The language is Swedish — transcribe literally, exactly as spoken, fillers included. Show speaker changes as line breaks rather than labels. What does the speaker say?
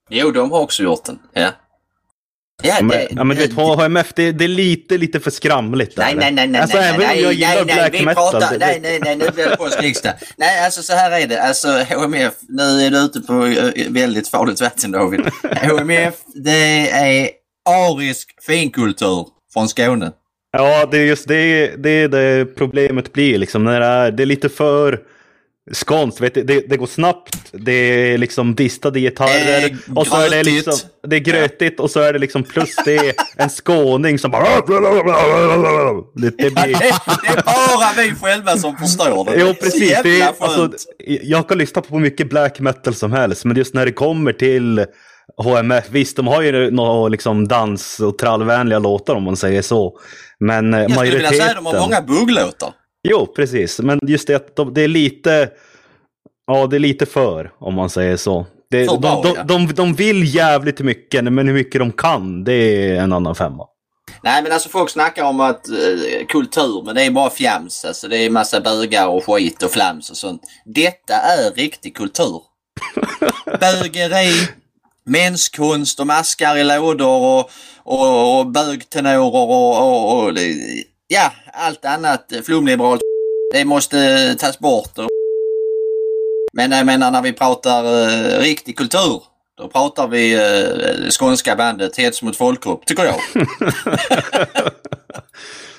Jo, de har också gjort den. Ja.
Ja, det, men, ja, men du vet, H M F, det, det är lite, lite för skramligt.
Nej, nej, nej, nej.
Alltså,
nej,
även
nej,
om jag
nej,
gillar
nej,
black
vi
metal.
pratar,
det,
nej, nej, nej, nu blir det polsk riksdag. Nej, alltså så här är det. Alltså H M F, nu är du ute på väldigt farligt vatten, David. H M F, det är arisk finkultur från Skåne.
Ja, det är just det, det är det problemet blir liksom. När det, är, det är lite för skånskt, vet du, det, det går snabbt, det är liksom distade gitarrer
eh,
och så är det liksom, det är grötigt ja. Och så är det liksom plus det är en skåning som bara det, det, blir...
ja, det, det är bara vi själva som förstår det.
Jo, precis. Det är, alltså, jag kan lyssna på mycket black metal som helst, men just när det kommer till H M F, visst de har ju några liksom dans- och trallvänliga låtar om man säger så, men jag
skulle vilja säga att de har många bugglåtar.
Jo, precis. Men just det att de, det är lite ja, det är lite för, om man säger så. Det,
så
de,
bra,
de,
ja.
de, de vill jävligt mycket, men hur mycket de kan, det är en annan femma.
Nej, men alltså folk snackar om att eh, kultur, men det är bara fjams. Alltså det är massa bögar och skit och flams och sånt. Detta är riktig kultur. Bögeri, menskonst och maskar i lådor och, och, och bögtenorer och, och, och ja, allt annat flumliberalt. Det måste tas bort. Och, men jag menar, när vi pratar uh, riktig kultur, då pratar vi uh, skånska bandet Hets mot folkgrupp, tycker jag.